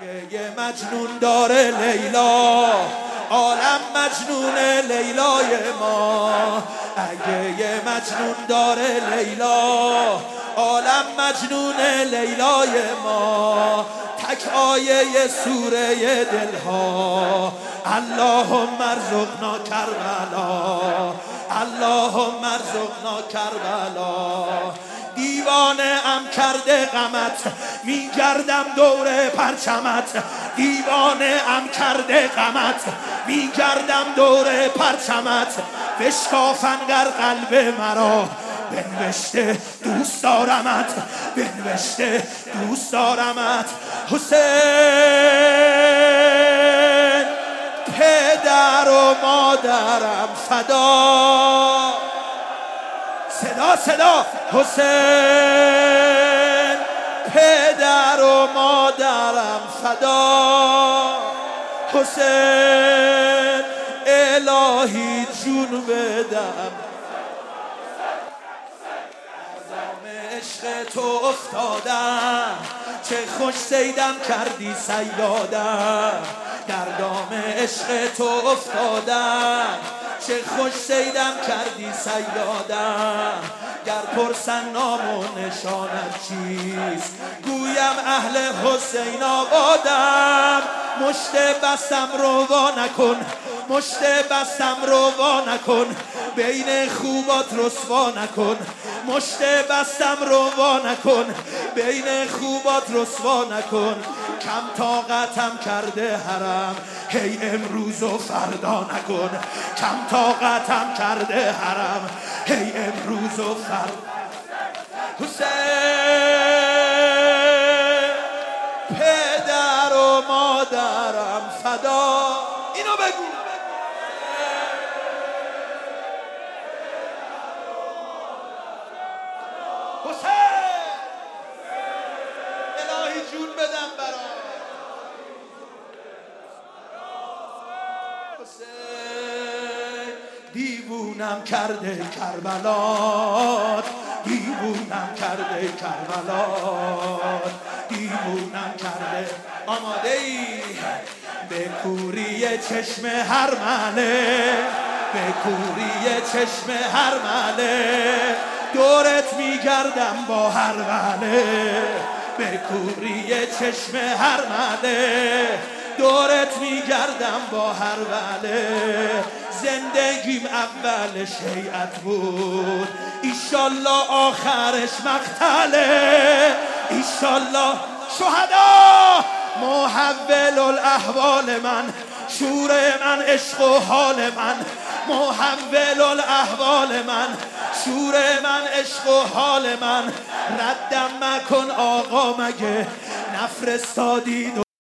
اگه یه مجنون داره لیلا، عالم مجنون لیلای ما. اگه یه مجنون داره لیلا، عالم مجنون لیلای ما. تک آیه سوره دلها، اللهم ارزقنا کربلا، اللهم ارزقنا کربلا. دیوانه ام کرده غمت، میگردم دور پرچمت. دیوانه ام کرده غمت، میگردم دور پرچمت. بشکافن گر قلب مرا، بنوشته دوست دارمت، بنوشته دوست دارمت. حسین پدر و مادرم فدا. صدا صدا. حسین پدر و مادرم فدا. حسین الهی جون بدم، دام عشق تو افتادم. چه خوش صیدم کردی صیادم، در دام عشق تو افتادم. چه خوش صیدم کردی صیادم. گر پرسن نام و نشانت چیست، گویم اهل حسین آبادم. مشت بستم رو وا نکن، مشت بستم رو وا نکن. بین خوبات رسوا نکن، مشت بستم رو وا نکن. بین خوبات رسوا نکن. کم طاقتم کرده حرم، هی امروز و فردا نکن. کم طاقتم کرده حرم، هی امروز و فردا. حسین پدر و مادرم فدا. اینو بگو. حسین الهی جون بدم برا. حسین دیوونم کرده کربلات، دیوونم کرده کربلات، دیوونم کرده. آماده ای؟ به کوری چشم هر مله، به کوری چشم هر مله. دورت میگردم با هر وله، به کوری چشم هر مله. دورت میگردم با هر وله. زندگیم اولش هیئت بود، ایشالله آخرش مقتله. ایشالله شهدا. محول الاحوال من، شور من عشق و حال من. محول الاحوال من، شور من عشق و حال من. ردم مکن آقا مگه نفرستادید